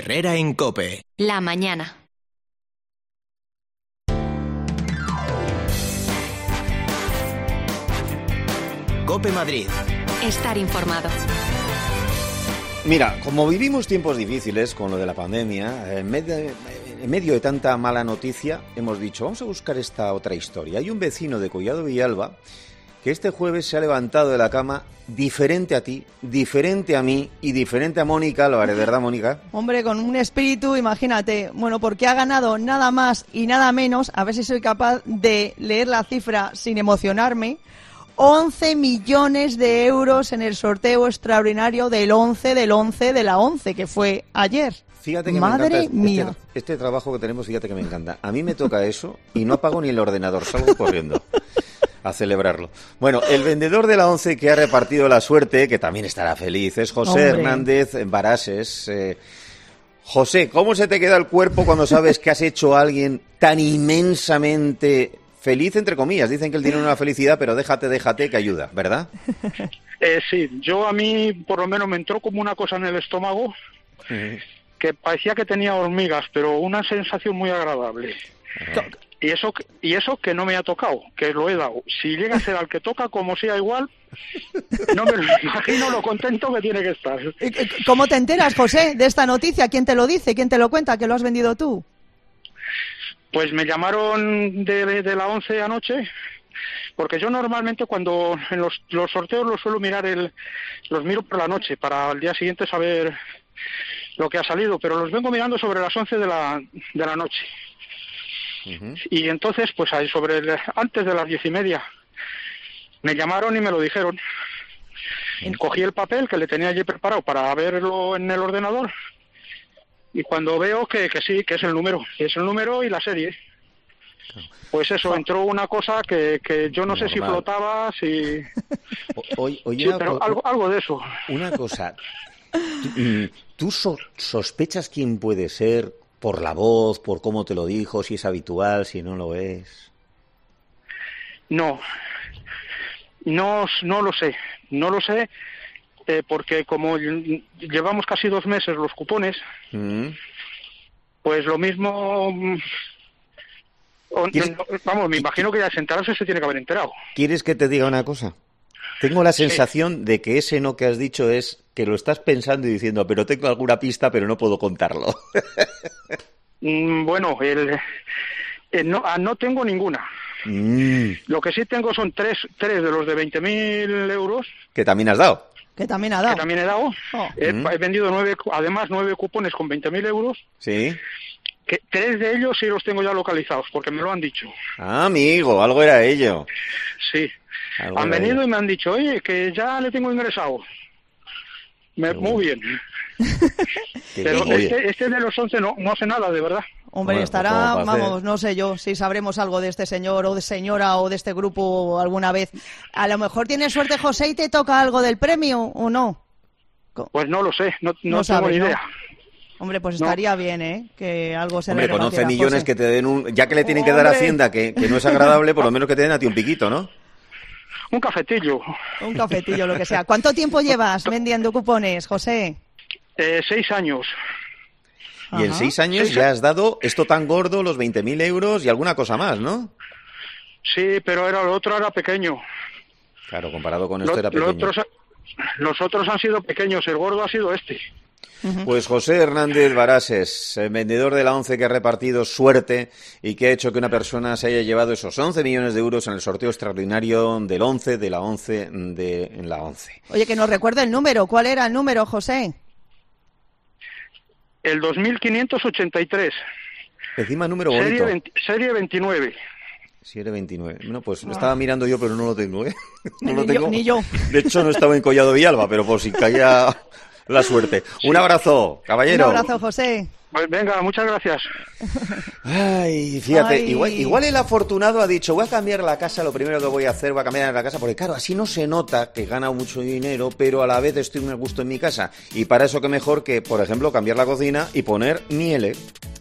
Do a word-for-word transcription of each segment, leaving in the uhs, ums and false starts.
Herrera en COPE. La mañana. COPE Madrid. Estar informado. Mira, como vivimos tiempos difíciles con lo de la pandemia, en medio, en medio de tanta mala noticia, hemos dicho, vamos a buscar esta otra historia. Hay un vecino de Collado Villalba que este jueves se ha levantado de la cama diferente a ti, diferente a mí y diferente a Mónica Álvarez, ¿verdad, Mónica? Hombre, con un espíritu, imagínate, bueno, porque ha ganado nada más y nada menos, a ver si soy capaz de leer la cifra sin emocionarme, once millones de euros en el sorteo extraordinario del once del once de la once, que fue ayer. Fíjate que Madre me encanta mía. este, este trabajo que tenemos, fíjate que me encanta. A mí me toca eso y no apago ni el ordenador, salgo corriendo a celebrarlo. Bueno, el vendedor de la once que ha repartido la suerte, que también estará feliz, es José Hombre. Hernández Barases. Eh, José, ¿cómo se te queda el cuerpo cuando sabes que has hecho a alguien tan inmensamente feliz, entre comillas? Dicen que el dinero no es la felicidad, pero déjate, déjate, que ayuda, ¿verdad? Eh, sí, yo a mí por lo menos me entró como una cosa en el estómago Uh-huh. que parecía que tenía hormigas, pero una sensación muy agradable. Uh-huh. Y eso, que- y eso que no me ha tocado, que lo he dado. Si llega a ser al que toca, como sea igual, no me lo imagino lo contento que tiene que estar. ¿Cómo te enteras, José, de esta noticia? ¿Quién te lo dice? ¿Quién te lo cuenta? ¿Que lo has vendido tú? Pues me llamaron de, de la once anoche, porque yo normalmente cuando en los, los sorteos los suelo mirar, el, los miro por la noche, para al día siguiente saber lo que ha salido, pero los vengo mirando sobre las once de la, de la noche. Uh-huh. Y entonces, pues ahí sobre el- antes de las diez y media, me llamaron y me lo dijeron. Y cogí el papel que le tenía allí preparado para verlo en el ordenador, y cuando veo que, que sí, que es el número, que es el número y la serie, pues eso, entró una cosa que, que yo no sé si Normal. flotaba, si... O- Oye, oye, Sí, una pero co- algo, algo de eso. Una cosa, ¿tú, mm, ¿tú so- sospechas quién puede ser por la voz, por cómo te lo dijo, si es habitual, si no lo es? No, no, no lo sé, no lo sé, eh, porque como ll- llevamos casi dos meses los cupones, Mm. pues lo mismo... mm, o- ¿Quieres- no, vamos, me imagino que ya se enterarse se tiene que haber enterado. ¿Quieres que te diga una cosa? Tengo la sensación de que ese no que has dicho es que lo estás pensando y diciendo, pero tengo alguna pista, pero no puedo contarlo. Mm, Bueno, el, el no, ah, no tengo ninguna. Mm, Lo que sí tengo son tres, tres de los de veinte mil euros, que también has dado. Que también ha que dado. también he dado. Oh. He, Mm. he vendido nueve, cu- además nueve cupones con veinte mil euros, ¿Sí? que tres de ellos sí los tengo ya localizados, porque me lo han dicho. Ah, amigo, algo era ello. Sí. Algo Han era venido ello. y me han dicho, oye, que ya le tengo ingresado. Me, Qué bueno. muy bien. Que- Pero oye, este, este de los once no, no sé nada, de verdad. Hombre, Bueno, estará, pues como para vamos, hacer- no sé yo, si sabremos algo de este señor o de señora o de este grupo alguna vez. A lo mejor tienes suerte, José, y te toca algo del premio, ¿o no? Co- Pues no lo sé, no, no, No tengo sabes, ni ¿no? idea. Hombre, pues No. estaría bien, ¿eh? Que algo se hombre, le con once repartiera a millones José. que te den un... Ya que le tienen que dar a Hombre. Hacienda, que, que no es agradable, por lo menos que te den a ti un piquito, ¿no? Un cafetillo. Un cafetillo, lo que sea. ¿Cuánto tiempo llevas vendiendo cupones, José? Eh, seis años. Y en Ajá. seis años Sí, ya sí. has dado esto tan gordo, los veinte mil euros y alguna cosa más, ¿no? Sí, pero era lo otro era pequeño. Claro, comparado con Lo- esto era lo pequeño. otros- los otros han sido pequeños, el gordo ha sido este. Pues José Hernández Barases, eh, vendedor de la once que ha repartido suerte y que ha hecho que una persona se haya llevado esos once millones de euros en el sorteo extraordinario del once de la once de en la once. Oye, que nos recuerde el número. ¿Cuál era el número, José? El dos mil quinientos ochenta y tres, Encima número serie, bonito. veinte serie veintinueve. Si era veintinueve. Bueno, pues lo estaba mirando yo, pero no lo tengo, ¿eh? No lo Ni yo- tengo. ni yo. De hecho, no estaba en Collado Villalba, pero por si caía la suerte. Un abrazo, caballero. Un abrazo, José. Pues venga, muchas gracias. Ay, fíjate, Ay. Igual, igual el afortunado ha dicho, voy a cambiar la casa, lo primero que voy a hacer, voy a cambiar la casa, porque claro, así no se nota que gana mucho dinero, pero a la vez estoy muy a gusto en mi casa. Y para eso qué mejor que, por ejemplo, cambiar la cocina y poner Miele,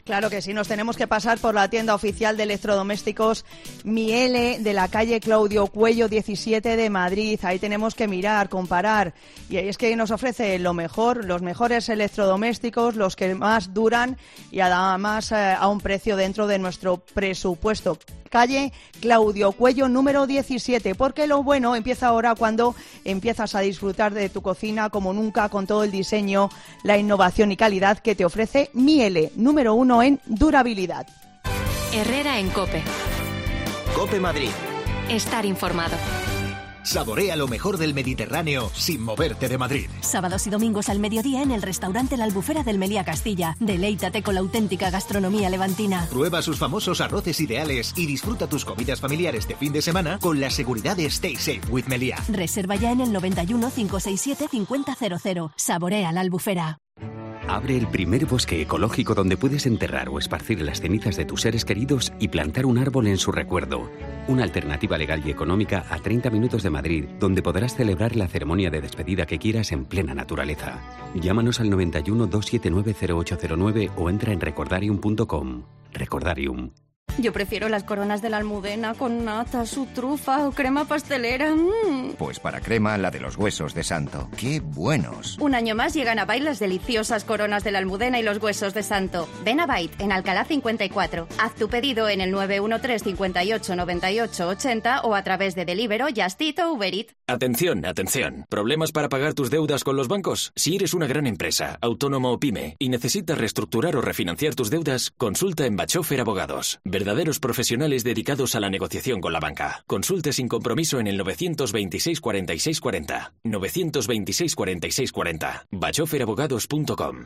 Claro que sí, nos tenemos que pasar por la tienda oficial de electrodomésticos Miele de la calle Claudio Cuello diecisiete de Madrid. Ahí tenemos que mirar, comparar. Y ahí es que nos ofrece lo mejor, los mejores electrodomésticos, los que más duran y además eh, a un precio dentro de nuestro presupuesto. Calle Claudio Cuello número diecisiete, porque lo bueno empieza ahora cuando empiezas a disfrutar de tu cocina como nunca con todo el diseño, la innovación y calidad que te ofrece Miele, número uno en durabilidad. Herrera en COPE. COPE Madrid. Estar informado. Saborea lo mejor del Mediterráneo sin moverte de Madrid. Sábados y domingos al mediodía en el restaurante La Albufera del Meliá Castilla. Deleítate con la auténtica gastronomía levantina. Prueba sus famosos arroces ideales y disfruta tus comidas familiares de fin de semana con la seguridad de Stay Safe with Meliá. Reserva ya en el noventa y uno, cinco seis siete, cincuenta cero cero. Saborea La Albufera. Abre el primer bosque ecológico donde puedes enterrar o esparcir las cenizas de tus seres queridos y plantar un árbol en su recuerdo. Una alternativa legal y económica a treinta minutos de Madrid, donde podrás celebrar la ceremonia de despedida que quieras en plena naturaleza. Llámanos al noventa y uno, doscientos setenta y nueve, cero ocho cero nueve o entra en recordarium punto com. Recordarium. Yo prefiero las coronas de la Almudena con nata, su trufa o crema pastelera. Mm. Pues para crema, la de los huesos de santo. ¡Qué buenos! Un año más llegan a Bait las deliciosas coronas de la Almudena y los huesos de santo. Ven a Bait, en Alcalá cincuenta y cuatro. Haz tu pedido en el nueve uno tres, cinco ocho, nueve ocho, ocho cero o a través de Deliveroo, Just Eat o Uber Eats. Atención, atención. ¿Problemas para pagar tus deudas con los bancos? Si eres una gran empresa, autónomo o pyme y necesitas reestructurar o refinanciar tus deudas, consulta en Bachofer Abogados. Verdaderos profesionales dedicados a la negociación con la banca. Consulte sin compromiso en el novecientos veintiséis, cuarenta y seis cuarenta. novecientos veintiséis, cuarenta y seis cuarenta. bachofer abogados punto com.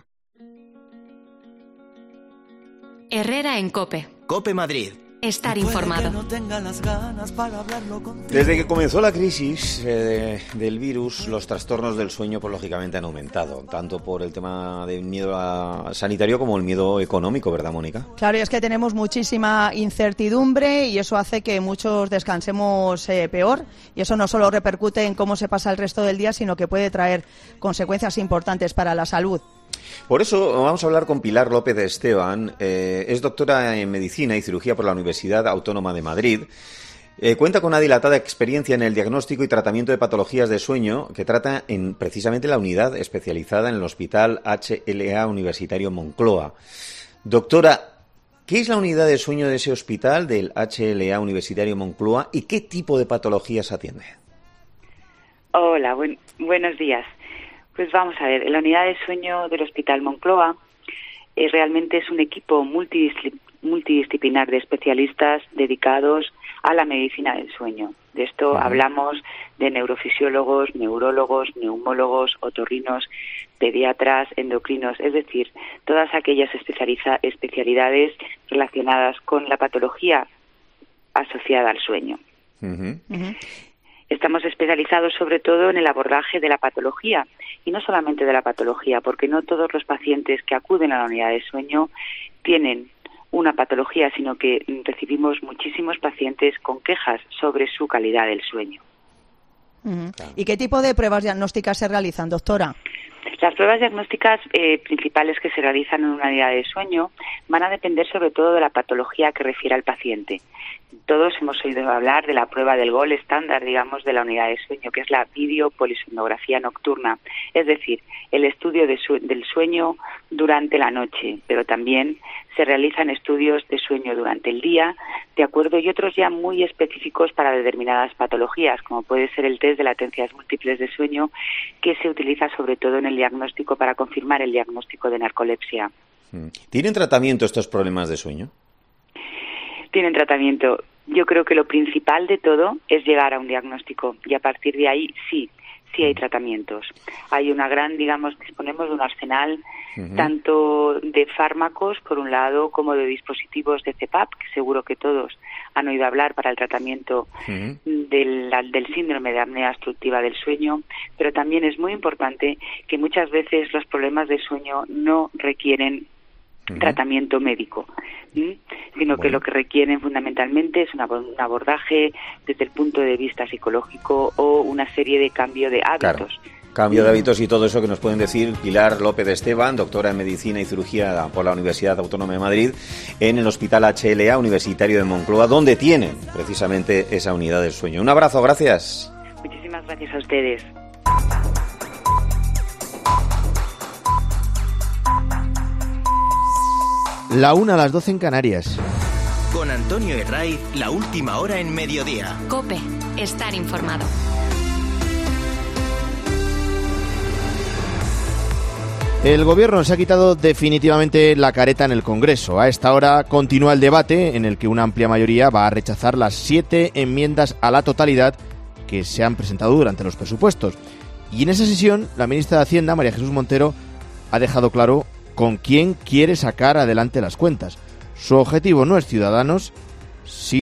Herrera en COPE. COPE Madrid. Estar informado. Desde que comenzó la crisis eh, del virus, los trastornos del sueño, pues lógicamente han aumentado, tanto por el tema del miedo a, sanitario como el miedo económico, ¿verdad, Mónica? Claro, y es que tenemos muchísima incertidumbre y eso hace que muchos descansemos eh, peor, y eso no solo repercute en cómo se pasa el resto del día, sino que puede traer consecuencias importantes para la salud. Por eso vamos a hablar con Pilar López de Esteban. Eh, es doctora en Medicina y Cirugía por la Universidad Autónoma de Madrid. Eh, cuenta con una dilatada experiencia en el diagnóstico y tratamiento de patologías de sueño que trata en precisamente la unidad especializada en el Hospital H L A Universitario Moncloa. Doctora, ¿qué es la unidad de sueño de ese hospital del H L A Universitario Moncloa y qué tipo de patologías atiende? Hola, buen, buenos días. Pues vamos a ver, la unidad de sueño del Hospital Moncloa eh, realmente es un equipo multidiscipl- multidisciplinar de especialistas dedicados a la medicina del sueño. De esto uh-huh. hablamos de neurofisiólogos, neurólogos, neumólogos, otorrinos, pediatras, endocrinos, es decir, todas aquellas especializa- especialidades relacionadas con la patología asociada al sueño. Uh-huh. Uh-huh. Estamos especializados sobre todo en el abordaje de la patología, y no solamente de la patología, porque no todos los pacientes que acuden a la unidad de sueño tienen una patología, sino que recibimos muchísimos pacientes con quejas sobre su calidad del sueño. Uh-huh. ¿Y qué tipo de pruebas diagnósticas se realizan, doctora? Las pruebas diagnósticas eh, principales que se realizan en una unidad de sueño van a depender sobre todo de la patología que refiere al paciente. Todos hemos oído hablar de la prueba del gol estándar, digamos, de la unidad de sueño, que es la videopolisomnografía nocturna, es decir, el estudio de su- del sueño durante la noche, pero también se realizan estudios de sueño durante el día, de acuerdo, y otros ya muy específicos para determinadas patologías, como puede ser el test de latencias múltiples de sueño, que se utiliza sobre todo en el diagnóstico para confirmar el diagnóstico de narcolepsia. ¿Tienen tratamiento estos problemas de sueño? Tienen tratamiento. Yo creo que lo principal de todo es llegar a un diagnóstico y a partir de ahí sí, sí hay tratamientos. Hay una gran, digamos, disponemos de un arsenal uh-huh. tanto de fármacos, por un lado, como de dispositivos de C PAP, que seguro que todos han oído hablar para el tratamiento uh-huh. del, del síndrome de apnea obstructiva del sueño, pero también es muy importante que muchas veces los problemas de sueño no requieren Uh-huh. tratamiento médico, ¿sí? sino bueno. que lo que requieren fundamentalmente es una, un abordaje desde el punto de vista psicológico o una serie de cambio de hábitos. Claro. Cambio de hábitos y todo eso que nos pueden decir Pilar López Esteban, doctora en Medicina y Cirugía por la Universidad Autónoma de Madrid, en el Hospital H L A Universitario de Moncloa, donde tienen precisamente esa unidad del sueño. Un abrazo, gracias. Muchísimas gracias a ustedes. La una a las doce en Canarias. Con Antonio Herraiz, la última hora en mediodía. COPE, estar informado. El Gobierno se ha quitado definitivamente la careta en el Congreso. A esta hora continúa el debate en el que una amplia mayoría va a rechazar las siete enmiendas a la totalidad que se han presentado durante los presupuestos. Y en esa sesión, la ministra de Hacienda, María Jesús Montero, ha dejado claro con quién quiere sacar adelante las cuentas. Su objetivo no es Ciudadanos, sino